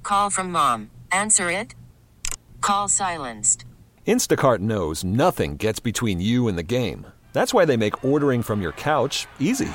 Call from mom. Answer it. Call silenced. Instacart knows nothing gets between you and the game. That's why they make ordering from your couch easy.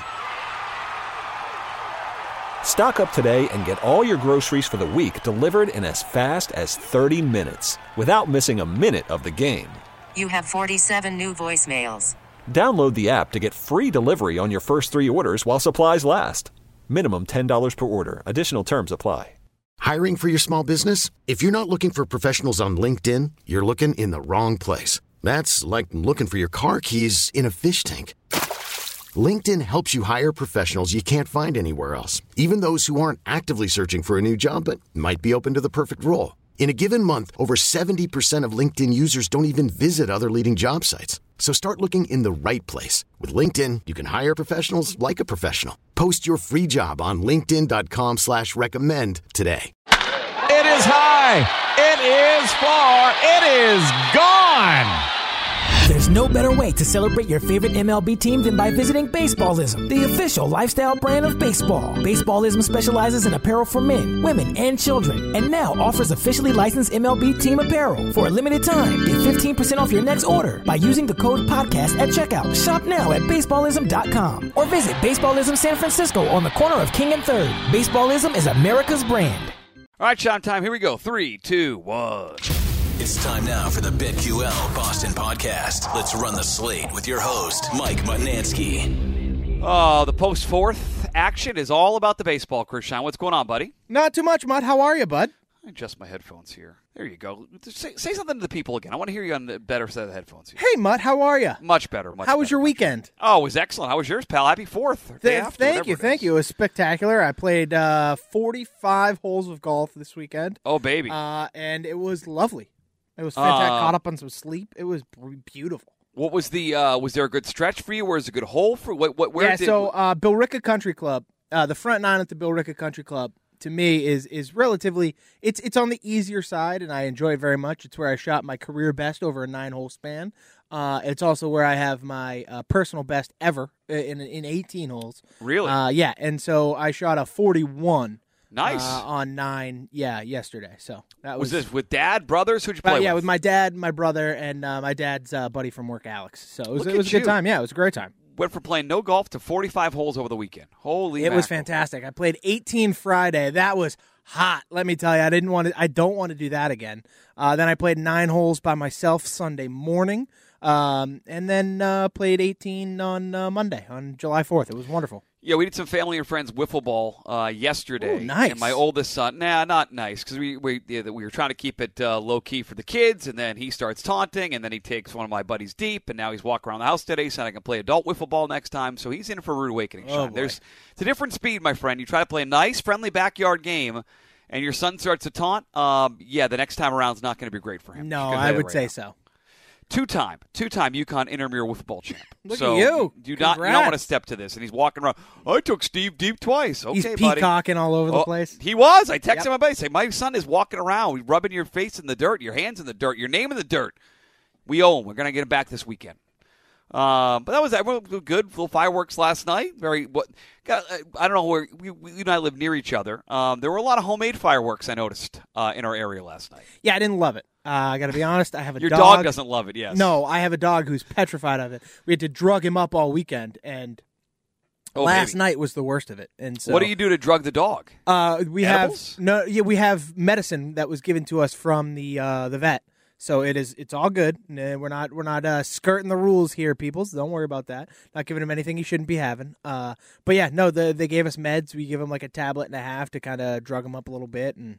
Stock up today and get all your groceries for the week delivered in as fast as 30 minutes without missing a minute of the game. You have 47 new voicemails. Download the app to get free delivery on your first 3 orders while supplies last. Minimum $10 per order. Additional terms apply. Hiring for your small business? If you're not looking for professionals on LinkedIn, you're looking in the wrong place. That's like looking for your car keys in a fish tank. LinkedIn helps you hire professionals you can't find anywhere else, even those who aren't actively searching for a new job but might be open to the perfect role. In a given month, over 70% of LinkedIn users don't even visit other leading job sites. So start looking in the right place. With LinkedIn, you can hire professionals like a professional. Post your free job on linkedin.com/recommend today. It is high. It is far. It is gone. There's no better way to celebrate your favorite MLB team than by visiting Baseballism, the official lifestyle brand of baseball. Baseballism specializes in apparel for men, women, and children, and now offers officially licensed MLB team apparel. For a limited time, get 15% off your next order by using the code podcast at checkout. Shop now at baseballism.com or visit Baseballism San Francisco on the corner of King and 3rd. Baseballism is America's brand. All right, Sean, time. Here we go. 3, 2, 1. It's time now for the BetQL Boston Podcast. Let's run the slate with your host, Mike Mutnansky. Oh, the post-4th action is all about the baseball, Krishan. What's going on, buddy? Not too much, Mutt. How are you, bud? I adjust my headphones here. There you go. Say something to the people again. I want to hear you on the better set of headphones here. Hey, Mutt. How are you? Much better. How was your weekend? Oh, it was excellent. How was yours, pal? Happy 4th. Thank you. It was spectacular. I played 45 holes of golf this weekend. Oh, baby. And it was lovely. It was fantastic. Caught up on some sleep. It was beautiful. What was the? Was there a good stretch for you? Was it a good hole for what? Where? Yeah. So Billerica Country Club, the front nine at the Billerica Country Club, to me is relatively. It's on the easier side, and I enjoy it very much. It's where I shot my career best over a 9-hole span. It's also where I have my personal best ever in 18 holes. Really? Yeah. And so I shot a 41. Nice. On 9, yesterday. So that was this with dad, brothers? Who'd you play with? Yeah, with my dad, my brother, and my dad's buddy from work, Alex. So it was a good time. Yeah, it was a great time. Went from playing no golf to 45 holes over the weekend. Holy mackerel. It was fantastic. I played 18 Friday. That was hot. Let me tell you, I don't want to do that again. Then I played 9 holes by myself Sunday morning, and then played 18 on Monday, on July 4th. It was wonderful. Yeah, we did some family and friends wiffle ball yesterday. Ooh, nice. And my oldest son, not nice, because we were trying to keep it low-key for the kids, and then he starts taunting, and then he takes one of my buddies deep, and now he's walking around the house today, saying I can play adult wiffle ball next time, so he's in for a rude awakening, Sean. It's a different speed, my friend. You try to play a nice, friendly backyard game, and your son starts to taunt, the next time around is not going to be great for him. No, I would say so. Two-time UConn intramural wiffle ball champ. Look at you. You don't want to step to this. And he's walking around. I took Steve deep twice. Okay, he's buddy. peacocking all over the place. He was. I texted him about it. Say, my son is walking around, rubbing your face in the dirt, your hands in the dirt, your name in the dirt. We owe him. We're going to get him back this weekend. But that was good. Little fireworks last night. I don't know where you and I live near each other. There were a lot of homemade fireworks I noticed in our area last night. Yeah, I didn't love it. I got to be honest. I have a dog. Your dog doesn't love it. Yes. No, I have a dog who's petrified of it. We had to drug him up all weekend, and last night was the worst of it. And so, what do you do to drug the dog? We have medicine that was given to us from the vet. So it's all good. We're not skirting the rules here, people. So don't worry about that. Not giving him anything he shouldn't be having. But yeah, no, they gave us meds. We give him like a tablet and a half to kind of drug him up a little bit, and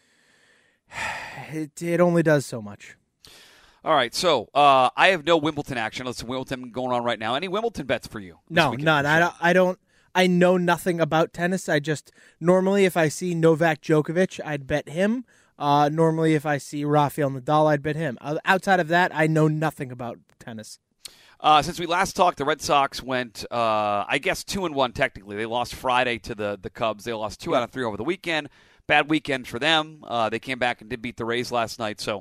it only does so much. All right, so I have no Wimbledon action. Listen, Wimbledon going on right now. Any Wimbledon bets for you? No, none. I don't. I know nothing about tennis. I just normally if I see Novak Djokovic, I'd bet him. Normally, if I see Rafael Nadal, I'd bet him. Outside of that, I know nothing about tennis. Since we last talked, the Red Sox went, 2-1 technically. They lost Friday to the Cubs. They lost 2 out of 3 over the weekend. Bad weekend for them. They came back and did beat the Rays last night. So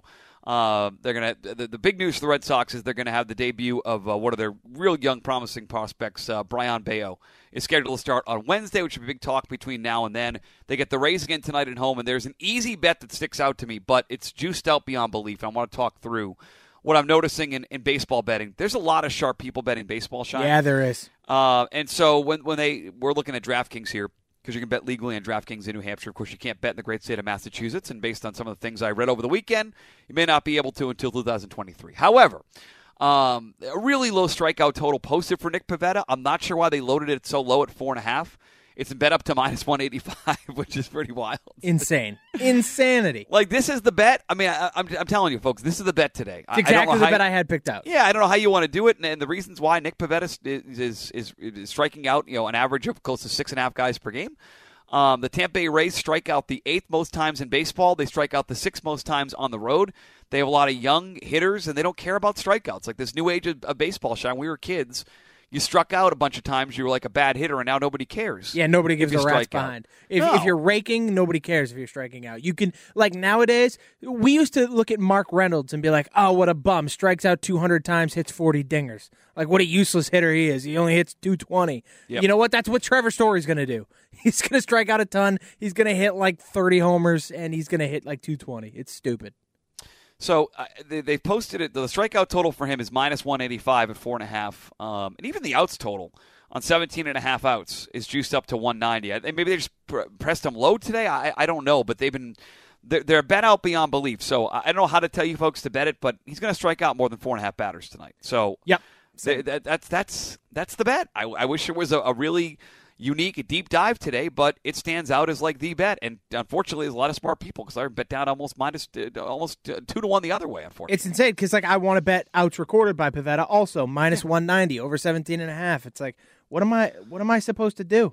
They're gonna. The big news for the Red Sox is they're going to have the debut of one of their real young, promising prospects, Brian Bayo, is scheduled to start on Wednesday, which will be a big talk between now and then. They get the Rays again tonight at home, and there's an easy bet that sticks out to me, but it's juiced out beyond belief. I want to talk through what I'm noticing in baseball betting. There's a lot of sharp people betting baseball, Sean. Yeah, there is. And so when we're looking at DraftKings here, because you can bet legally on DraftKings in New Hampshire. Of course, you can't bet in the great state of Massachusetts, and based on some of the things I read over the weekend, you may not be able to until 2023. However, a really low strikeout total posted for Nick Pivetta. I'm not sure why they loaded it so low at 4.5. It's bet up to minus 185, which is pretty wild. Insane. Insanity. Like, this is the bet. I mean, I'm telling you, folks, this is the bet today. It's exactly the bet I had picked out. Yeah, I don't know how you want to do it, and the reasons why Nick Pivetta is striking out, an average of close to 6.5 guys per game. The Tampa Bay Rays strike out the 8th most times in baseball. They strike out the 6th most times on the road. They have a lot of young hitters, and they don't care about strikeouts. Like this new age of baseball, Sean, we were kids. You struck out a bunch of times. You were like a bad hitter, and now nobody cares. Yeah, nobody gives a rat's behind. If you're raking, nobody cares if you're striking out. You can, like nowadays, we used to look at Mark Reynolds and be like, oh, what a bum. Strikes out 200 times, hits 40 dingers. Like, what a useless hitter he is. He only hits 220. Yep. You know what? That's what Trevor Story's going to do. He's going to strike out a ton. He's going to hit like 30 homers, and he's going to hit like 220. It's stupid. So they've posted it. The strikeout total for him is minus 185 at 4.5. And even the outs total on 17.5 outs is juiced up to 190. Maybe they just pressed him low today. I don't know, but they're bet out beyond belief. So I don't know how to tell you folks to bet it, but he's going to strike out more than 4.5 batters tonight. So yep, that's the bet. I wish there was a really unique deep dive today, but it stands out as like the bet, and unfortunately there's a lot of smart people because I bet down almost 2-1 the other way, unfortunately. It's insane because like I want to bet outs recorded by Pivetta also minus 190 over 17.5. It's like what am I supposed to do?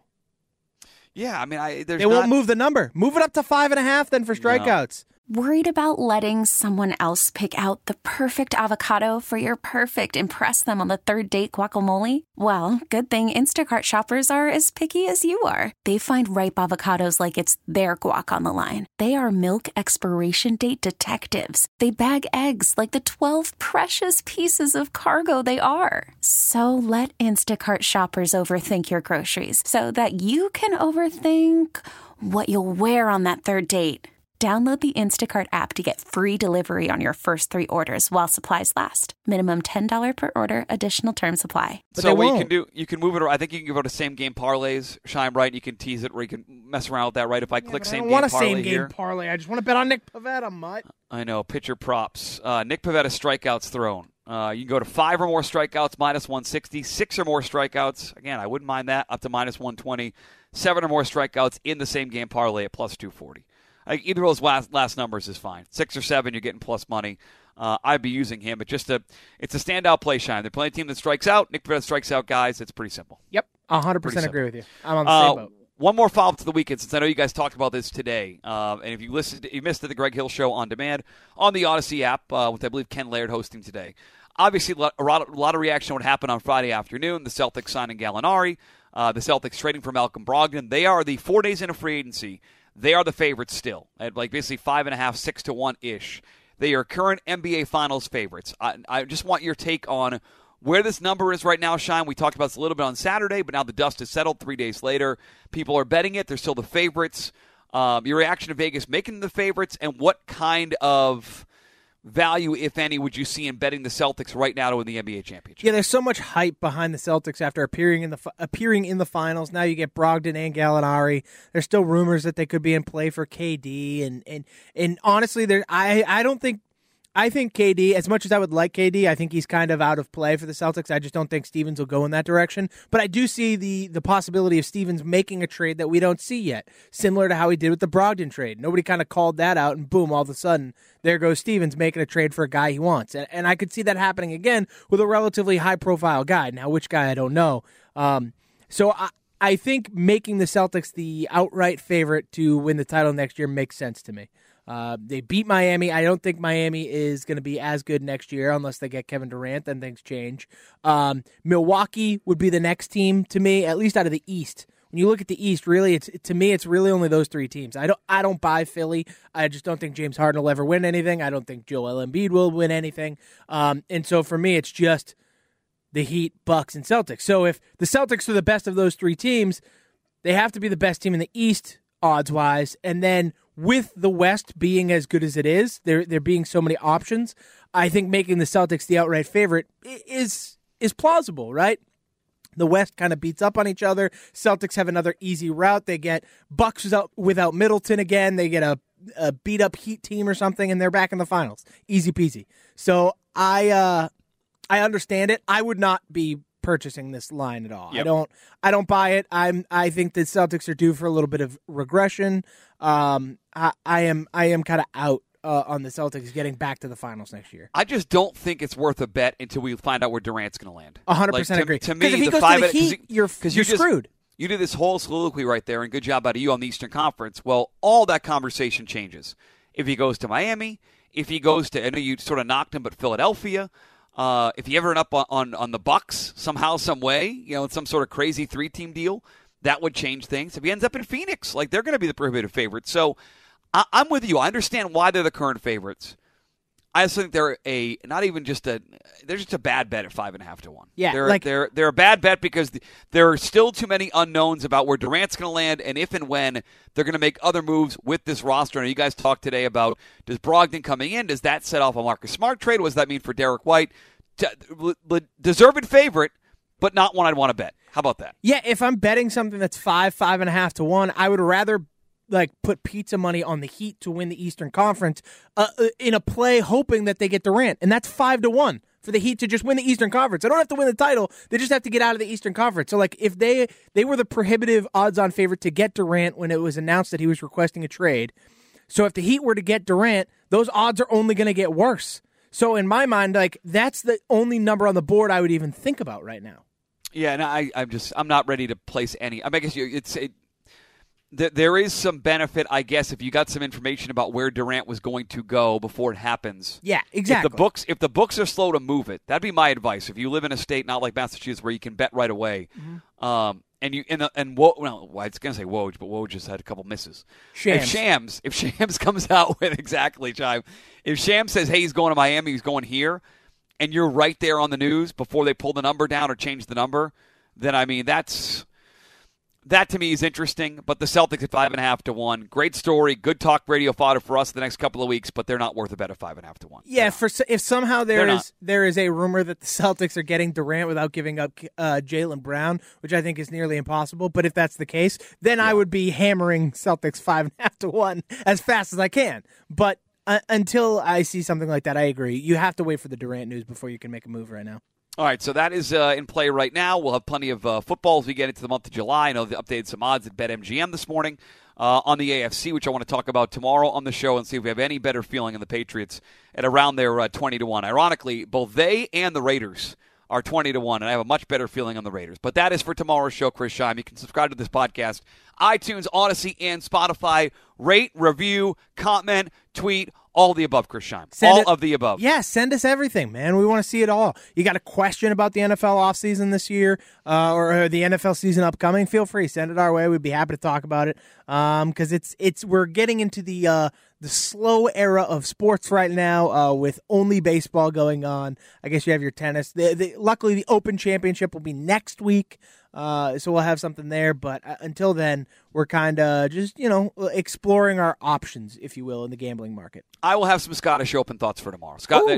Yeah, I mean they won't move the number. Move it up to 5.5 then for strikeouts. Worried about letting someone else pick out the perfect avocado for your perfect impress them on the third date guacamole? Well, good thing Instacart shoppers are as picky as you are. They find ripe avocados like it's their guac on the line. They are milk expiration date detectives. They bag eggs like the 12 precious pieces of cargo they are. So let Instacart shoppers overthink your groceries so that you can overthink what you'll wear on that third date. Download the Instacart app to get free delivery on your first 3 orders while supplies last. Minimum $10 per order. Additional terms apply. So what you can do, you can move it around. I think you can go to same game parlays, Shine Right. You can tease it, or you can mess around with that, right? If I click same game parlay here. I don't want a same game parlay. I just want to bet on Nick Pivetta, Mutt. I know. Pitcher props. Nick Pivetta strikeouts thrown. You can go to 5 or more strikeouts, minus 160. 6 or more strikeouts. Again, I wouldn't mind that. Up to minus 120. 7 or more strikeouts in the same game parlay at plus 240. Either of those last numbers is fine. 6 or 7, you're getting plus money. I'd be using him, but it's a standout play, Shine. They're playing a team that strikes out. Nick Pivetta strikes out guys. It's pretty simple. Yep, 100% agree with you. I'm on the same boat. One more follow-up to the weekend, since I know you guys talked about this today. And if you missed it, the Greg Hill Show on demand on the Odyssey app, with I believe Ken Laird hosting today. Obviously, a lot of reaction would happen on Friday afternoon. The Celtics signing Gallinari. The Celtics trading for Malcolm Brogdon. They are the 4 days into free agency. They are the favorites still, at like basically 5.5, 6-1-ish. They are current NBA Finals favorites. I just want your take on where this number is right now, Shine. We talked about this a little bit on Saturday, but now the dust has settled 3 days later. People are betting it. They're still the favorites. Your reaction to Vegas making them the favorites, and what kind of value, if any, would you see in betting the Celtics right now to win the NBA championship? Yeah, there's so much hype behind the Celtics after appearing in the finals. Now you get Brogdon and Gallinari. There's still rumors that they could be in play for KD, and honestly, I think KD, as much as I would like KD, I think he's kind of out of play for the Celtics. I just don't think Stevens will go in that direction. But I do see the possibility of Stevens making a trade that we don't see yet, similar to how he did with the Brogdon trade. Nobody kind of called that out, and boom, all of a sudden, there goes Stevens making a trade for a guy he wants. And I could see that happening again with a relatively high-profile guy. Now, which guy, I don't know. So I think making the Celtics the outright favorite to win the title next year makes sense to me. They beat Miami. I don't think Miami is going to be as good next year unless they get Kevin Durant, then things change. Milwaukee would be the next team to me, at least out of the East, when you look at the East, really, to me, it's really only those three teams. I don't buy Philly. I just don't think James Harden will ever win anything. I don't think Joel Embiid will win anything. And so for me, it's just the Heat, Bucks, and Celtics. So if the Celtics are the best of those three teams, they have to be the best team in the East, odds-wise. And then with the West being as good as it is, there being so many options, I think making the Celtics the outright favorite is plausible, right? The West kind of beats up on each other. Celtics have another easy route. They get Bucks without Middleton again. They get a beat-up Heat team or something, and they're back in the finals. Easy peasy. So I understand it. I would not be purchasing this line at all. Yep. I don't buy it. I think the Celtics are due for a little bit of regression. I am kind of out on the Celtics getting back to the finals next year. I just don't think it's worth a bet until we find out where Durant's going to land. 100% agree. To me, if he goes to the Heat, you're screwed. You did this whole soliloquy right there, and good job out of you on the Eastern Conference. Well, all that conversation changes. If he goes to Miami, if he goes to, I know you sort of knocked him, but Philadelphia, if he ever end up on the Bucks somehow, some way, in some sort of crazy 3-team deal, that would change things. If he ends up in Phoenix, they're going to be the prohibitive favorites. So I'm with you. I understand why they're the current favorites. I also think they're just a bad bet at 5.5 to 1. Yeah, they're a bad bet because there are still too many unknowns about where Durant's going to land and if and when they're going to make other moves with this roster. And you guys talked today about, does Brogdon coming in, does that set off a Marcus Smart trade? What does that mean for Derek White? Deserved favorite, but not one I'd want to bet. How about that? Yeah, if I'm betting something that's 5.5 to 1, I would rather put pizza money on the Heat to win the Eastern Conference in a play hoping that they get Durant. And that's 5 to 1 for the Heat to just win the Eastern Conference. They don't have to win the title. They just have to get out of the Eastern Conference. So if they were the prohibitive odds-on favorite to get Durant when it was announced that he was requesting a trade. So if the Heat were to get Durant, those odds are only going to get worse. So in my mind, that's the only number on the board I would even think about right now. Yeah, and I'm not ready to place any. I guess there is some benefit, I guess, if you got some information about where Durant was going to go before it happens. Yeah, exactly. If the books are slow to move it, that'd be my advice. If you live in a state not like Massachusetts where you can bet right away, I was going to say Woj, but Woj just had a couple misses. Shams. If Shams comes out with exactly, Chive, if Shams says, hey, he's going to Miami, he's going here, and you're right there on the news before they pull the number down or change the number, then that to me is interesting, but the Celtics at 5.5 to 1. Great story, good talk radio fodder for us the next couple of weeks, but they're not worth a bet of 5.5 to 1. Yeah, if somehow there is a rumor that the Celtics are getting Durant without giving up Jaylen Brown, which I think is nearly impossible, but if that's the case, then I would be hammering Celtics 5.5 to 1 as fast as I can. But until I see something like that, I agree. You have to wait for the Durant news before you can make a move right now. All right, so that is in play right now. We'll have plenty of football as we get into the month of July. I know they updated some odds at BetMGM this morning on the AFC, which I want to talk about tomorrow on the show and see if we have any better feeling in the Patriots at around their 20 to 1. Ironically, both they and the Raiders are 20 to 1, and I have a much better feeling on the Raiders. But that is for tomorrow's show, Chris Scheim. You can subscribe to this podcast, iTunes, Odyssey, and Spotify. Rate, review, comment, tweet, all the above, Chris Scheim. All of the above. Yeah, send us everything, man. We want to see it all. You got a question about the NFL offseason this year or the NFL season upcoming, feel free. Send it our way. We'd be happy to talk about it because we're getting into the slow era of sports right now with only baseball going on. I guess you have your tennis. Luckily, the Open Championship will be next week. So we'll have something there, but until then, we're kind of just, exploring our options, if you will, in the gambling market. I will have some Scottish Open thoughts for tomorrow.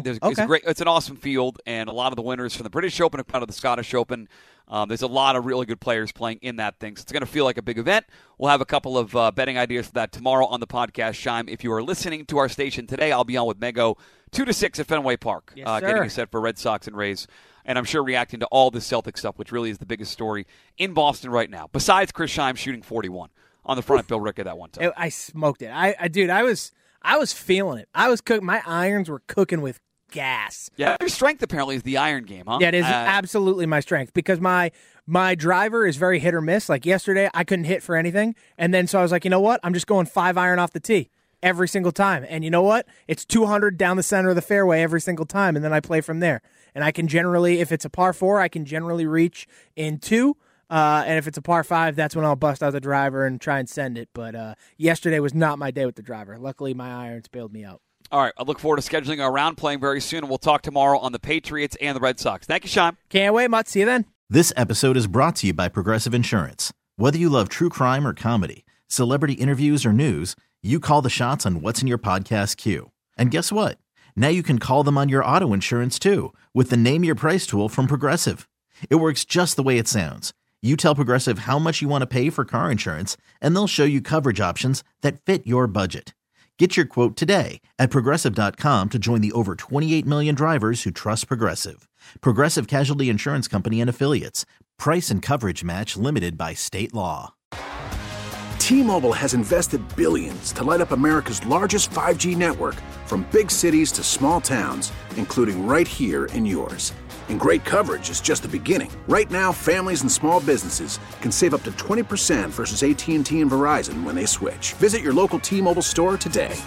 It's an awesome field, and a lot of the winners from the British Open are part of the Scottish Open. There's a lot of really good players playing in that thing, so it's going to feel like a big event. We'll have a couple of betting ideas for that tomorrow on the podcast, Scheim. If you are listening to our station today, I'll be on with Mego 2 to 6 at Fenway Park, getting you set for Red Sox and Rays. And I'm sure reacting to all this Celtic stuff, which really is the biggest story in Boston right now. Besides Chris Scheim shooting 41 on the front of Bill Rick at that one time. I smoked it. I was feeling it. I was cooking. My irons were cooking with gas. Yeah, your strength apparently is the iron game, huh? Yeah, it is absolutely my strength because my driver is very hit or miss. Like yesterday, I couldn't hit for anything. And then so I was like, you know what? I'm just going 5 iron off the tee every single time. And you know what? It's 200 down the center of the fairway every single time. And then I play from there. And I can generally, if it's a par 4, I can generally reach in 2. And if it's a par 5, that's when I'll bust out the driver and try and send it. But yesterday was not my day with the driver. Luckily, my irons bailed me out. All right, I look forward to scheduling a round playing very soon, and we'll talk tomorrow on the Patriots and the Red Sox. Thank you, Sean. Can't wait, Mutt. See you then. This episode is brought to you by Progressive Insurance. Whether you love true crime or comedy, celebrity interviews or news, you call the shots on what's in your podcast queue. And guess what? Now you can call them on your auto insurance, too, with the Name Your Price tool from Progressive. It works just the way it sounds. You tell Progressive how much you want to pay for car insurance, and they'll show you coverage options that fit your budget. Get your quote today at Progressive.com to join the over 28 million drivers who trust Progressive. Progressive Casualty Insurance Company and Affiliates. Price and coverage match limited by state law. T-Mobile has invested billions to light up America's largest 5G network, from big cities to small towns, including right here in yours. And great coverage is just the beginning. Right now, families and small businesses can save up to 20% versus AT&T and Verizon when they switch. Visit your local T-Mobile store today.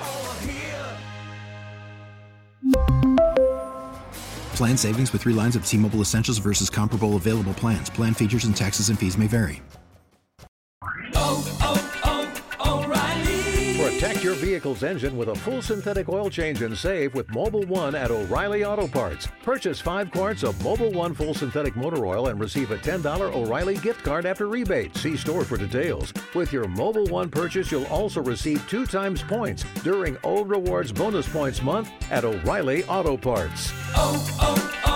Plan savings with 3 lines of T-Mobile Essentials versus comparable available plans. Plan features and taxes and fees may vary. Protect your vehicle's engine with a full synthetic oil change and save with Mobil 1 at O'Reilly Auto Parts. Purchase 5 quarts of Mobil 1 full synthetic motor oil and receive a $10 O'Reilly gift card after rebate. See store for details. With your Mobil 1 purchase, you'll also receive 2 times points during O Rewards Bonus Points Month at O'Reilly Auto Parts.